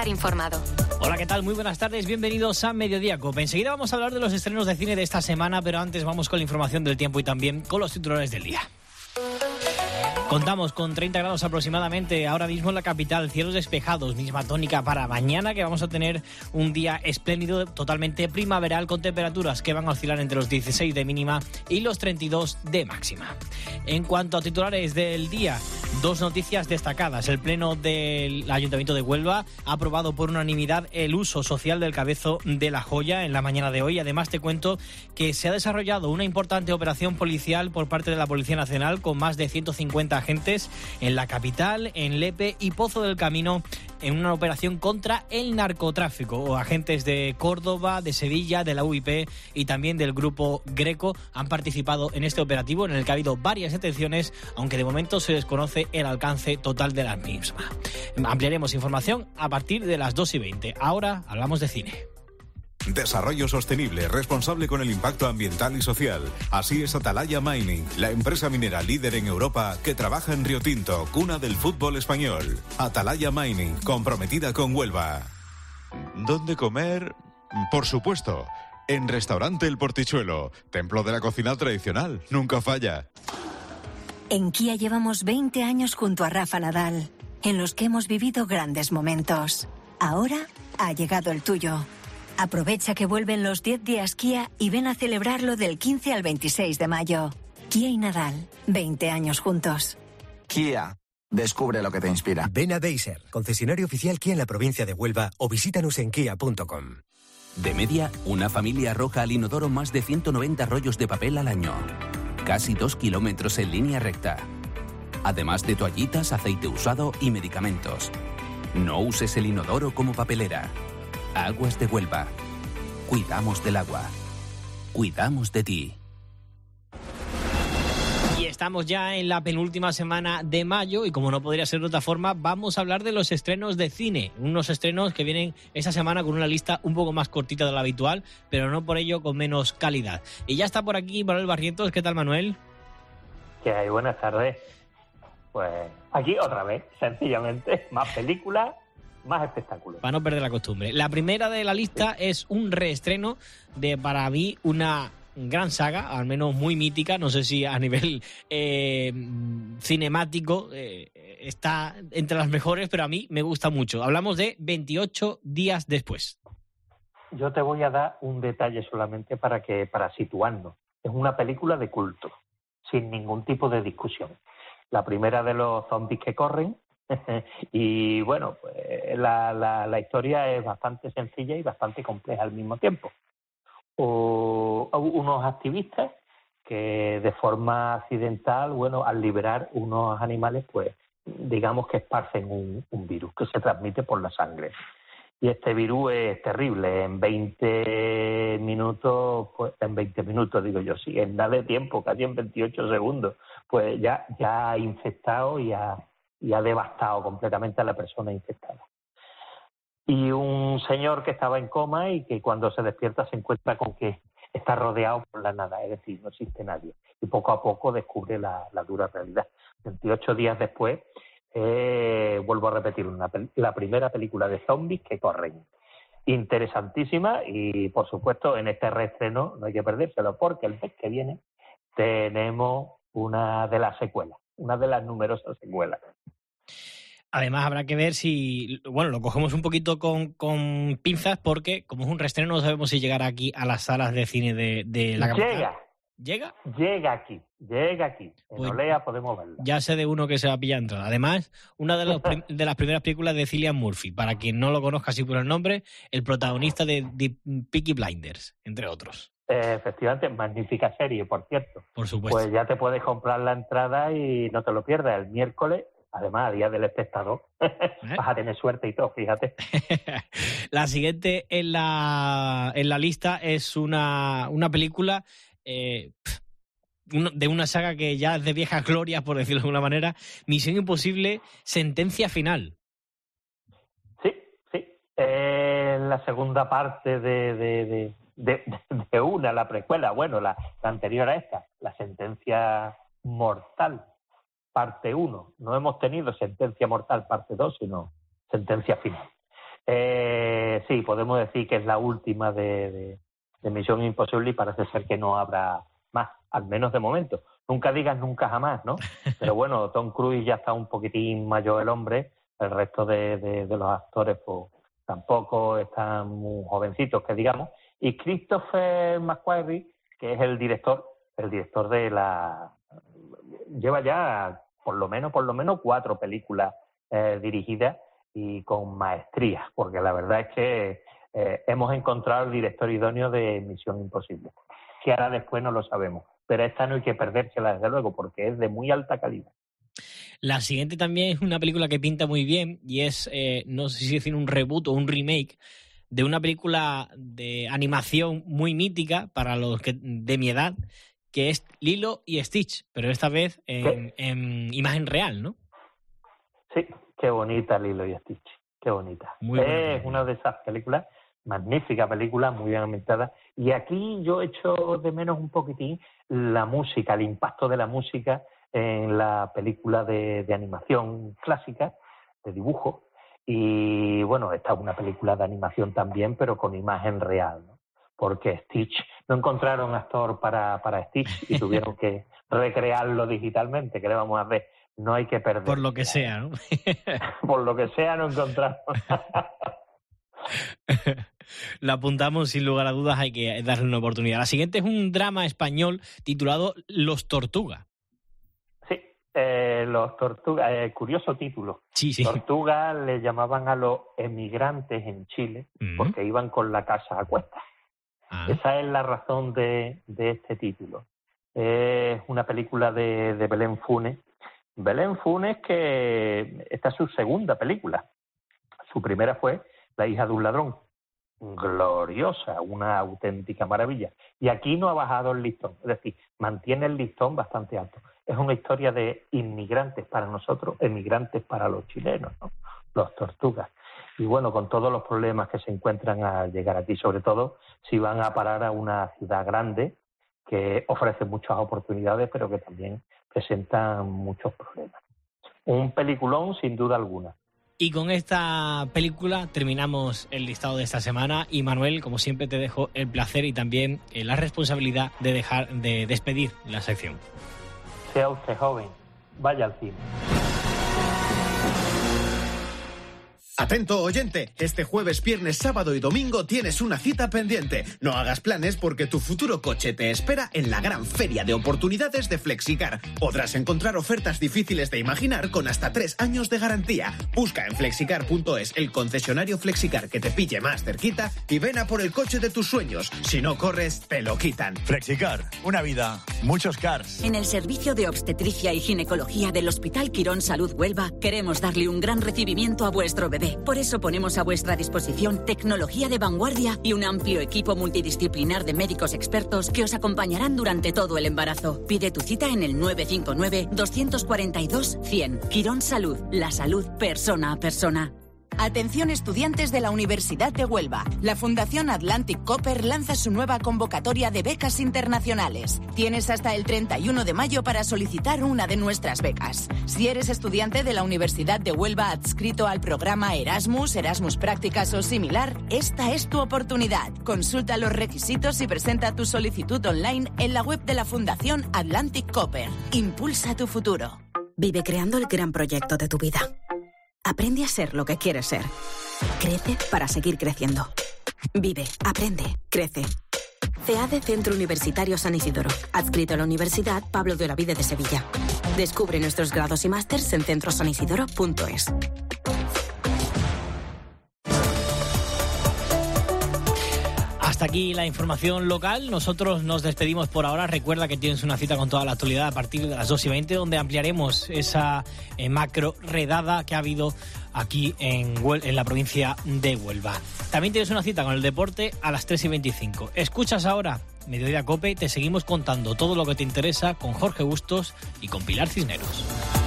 estar informado. Hola, ¿qué tal? Muy buenas tardes, bienvenidos a Mediodía Cope. Enseguida vamos a hablar de los estrenos de cine de esta semana, pero antes vamos con la información del tiempo y también con los titulares del día. Contamos con 30 grados aproximadamente ahora mismo en la capital, cielos despejados, misma tónica para mañana, que vamos a tener un día espléndido, totalmente primaveral, con temperaturas que van a oscilar entre los 16 de mínima y los 32 de máxima. En cuanto a titulares del día, dos noticias destacadas. El Pleno del Ayuntamiento de Huelva ha aprobado por unanimidad el uso social del cabezo de La Joya en la mañana de hoy. Además, te cuento que se ha desarrollado una importante operación policial por parte de la Policía Nacional con más de 150 agentes en la capital, en Lepe y Pozo del Camino, en una operación contra el narcotráfico. O agentes de Córdoba, de Sevilla, de la UIP y también del Grupo Greco han participado en este operativo, en el que ha habido varias detenciones, aunque de momento se desconoce el alcance total de la misma. Ampliaremos información a partir de las 2:20. Ahora hablamos de cine. Desarrollo sostenible, responsable con el impacto ambiental y social. Así es Atalaya Mining, la empresa minera líder en Europa que trabaja en Río Tinto, cuna del fútbol español. Atalaya Mining, comprometida con Huelva. ¿Dónde comer? Por supuesto, en Restaurante El Portichuelo, templo de la cocina tradicional, nunca falla. En Kia llevamos 20 años junto a Rafa Nadal, en los que hemos vivido grandes momentos. Ahora ha llegado el tuyo. Aprovecha que vuelven los 10 días Kia y ven a celebrarlo del 15 al 26 de mayo. Kia y Nadal, 20 años juntos. Kia, descubre lo que te inspira. Ven a Deiser, concesionario oficial Kia en la provincia de Huelva, o visítanos en kia.com. De media, una familia arroja al inodoro más de 190 rollos de papel al año. Casi 2 kilómetros en línea recta. Además de toallitas, aceite usado y medicamentos. No uses el inodoro como papelera. Aguas de Huelva. Cuidamos del agua. Cuidamos de ti. Y estamos ya en la penúltima semana de mayo y, como no podría ser de otra forma, vamos a hablar de los estrenos de cine. Unos estrenos que vienen esta semana con una lista un poco más cortita de la habitual, pero no por ello con menos calidad. Y ya está por aquí Manuel Barrientos. ¿Qué tal, Manuel? ¿Qué hay? Buenas tardes. Pues aquí otra vez, sencillamente, más películas, más espectáculos. Para no perder la costumbre. La primera de la lista es un reestreno de, para mí, una gran saga, al menos muy mítica. No sé si a nivel cinemático está entre las mejores, pero a mí me gusta mucho. Hablamos de 28 días después. Yo te voy a dar un detalle solamente para situarnos. Es una película de culto, sin ningún tipo de discusión. La primera de los zombies que corren. Y bueno, pues la historia es bastante sencilla y bastante compleja al mismo tiempo. Unos activistas que de forma accidental, bueno, al liberar unos animales, pues digamos que esparcen un virus que se transmite por la sangre. Y este virus es terrible. En 20 minutos, digo yo, sí, en nada de tiempo, casi en 28 segundos, pues ya ha infectado y ha devastado completamente a la persona infectada. Y un señor que estaba en coma y que cuando se despierta se encuentra con que está rodeado por la nada, es decir, no existe nadie. Y poco a poco descubre la dura realidad. 28 días después, vuelvo a repetir, la primera película de zombies que corren. Interesantísima y, por supuesto, en este reestreno no hay que perdérselo porque el mes que viene tenemos una de las secuelas, una de las numerosas secuelas. Además, habrá que ver si, bueno, lo cogemos un poquito con pinzas porque, como es un reestreno, no sabemos si llegará aquí a las salas de cine de la capital. ¿Llega? Llega aquí. En pues Olea podemos verla. Ya sé de uno que se va a pillar entrada. Además, una de las primeras películas de Cillian Murphy. Para quien no lo conozca así por el nombre, el protagonista de Peaky Blinders, entre otros. Efectivamente, magnífica serie, por cierto. Por supuesto. Pues ya te puedes comprar la entrada y no te lo pierdas el miércoles. Además, Día del Espectador, vas a tener suerte y todo, fíjate. La siguiente en la lista es una película de una saga que ya es de vieja gloria, por decirlo de alguna manera. Misión Imposible, Sentencia Final. Sí. La segunda parte de la precuela, bueno, la anterior a esta, la Sentencia Mortal. Parte 1. No hemos tenido Sentencia Mortal parte 2, sino Sentencia Final. Sí, podemos decir que es la última de Misión Imposible y parece ser que no habrá más, al menos de momento. Nunca digas nunca jamás, ¿no? Pero bueno, Tom Cruise ya está un poquitín mayor el hombre, el resto de los actores pues tampoco están muy jovencitos, que digamos. Y Christopher McQuarrie, que es el director de la... Lleva ya por lo menos 4 películas dirigidas y con maestría, porque la verdad es que hemos encontrado el director idóneo de Misión Imposible. Que ahora después no lo sabemos, pero esta no hay que perdérsela desde luego, porque es de muy alta calidad. La siguiente también es una película que pinta muy bien y es, no sé si decir un reboot o un remake de una película de animación muy mítica para los que de mi edad, que es Lilo y Stitch, pero esta vez en imagen real, ¿no? Sí, qué bonita Lilo y Stitch, qué bonita. Es una de esas películas, magnífica película, muy bien ambientada. Y aquí yo echo de menos un poquitín la música, el impacto de la música en la película de animación clásica, de dibujo. Y bueno, esta es una película de animación también, pero con imagen real, ¿no? Porque Stitch, no encontraron actor para Stitch y tuvieron que recrearlo digitalmente. ¿Qué le vamos a hacer? No hay que perder. Por lo que sea, ¿no? Por lo que sea no encontraron. La apuntamos sin lugar a dudas, hay que darle una oportunidad. La siguiente es un drama español titulado Los Tortuga. Sí, Los Tortuga, curioso título. Sí. Tortuga le llamaban a los emigrantes en Chile porque iban con la casa a cuestas. Esa es la razón de este título. Es una película de Belén Funes. Belén Funes, que esta es su segunda película. Su primera fue La hija de un ladrón. Gloriosa, una auténtica maravilla. Y aquí no ha bajado el listón, es decir, mantiene el listón bastante alto. Es una historia de inmigrantes para nosotros, emigrantes para los chilenos, ¿no? Los Tortugas. Y bueno, con todos los problemas que se encuentran al llegar aquí, sobre todo si van a parar a una ciudad grande que ofrece muchas oportunidades, pero que también presentan muchos problemas. Un peliculón sin duda alguna. Y con esta película terminamos el listado de esta semana. Y Manuel, como siempre, te dejo el placer y también la responsabilidad de despedir la sección. Sea usted joven, vaya al cine. Atento oyente, este jueves, viernes, sábado y domingo tienes una cita pendiente. No hagas planes porque tu futuro coche te espera en la gran feria de oportunidades de Flexicar. Podrás encontrar ofertas difíciles de imaginar con hasta 3 años de garantía. Busca en flexicar.es el concesionario Flexicar que te pille más cerquita y ven a por el coche de tus sueños. Si no corres, te lo quitan. Flexicar, una vida, muchos cars. En el servicio de obstetricia y ginecología del Hospital Quirón Salud Huelva queremos darle un gran recibimiento a vuestro bebé. Por eso ponemos a vuestra disposición tecnología de vanguardia y un amplio equipo multidisciplinar de médicos expertos que os acompañarán durante todo el embarazo. Pide tu cita en el 959-242-100. Quirón Salud, la salud persona a persona. Atención estudiantes de la Universidad de Huelva. La Fundación Atlantic Copper lanza su nueva convocatoria de becas internacionales. Tienes hasta el 31 de mayo para solicitar una de nuestras becas. Si eres estudiante de la Universidad de Huelva adscrito al programa Erasmus, Erasmus Prácticas o similar, esta es tu oportunidad. Consulta los requisitos y presenta tu solicitud online en la web de la Fundación Atlantic Copper. Impulsa tu futuro. Vive creando el gran proyecto de tu vida. Aprende a ser lo que quieres ser. Crece para seguir creciendo. Vive, aprende, crece. CEADE Centro Universitario San Isidoro, adscrito a la Universidad Pablo de Olavide de Sevilla. Descubre nuestros grados y másters en centrosanisidoro.es. Hasta aquí la información local. Nosotros nos despedimos por ahora. Recuerda que tienes una cita con toda la actualidad a partir de las 2:20, donde ampliaremos esa macro redada que ha habido aquí en la provincia de Huelva. También tienes una cita con el deporte a las 3:25. Escuchas ahora Mediodía Cope. Te seguimos contando todo lo que te interesa con Jorge Bustos y con Pilar Cisneros.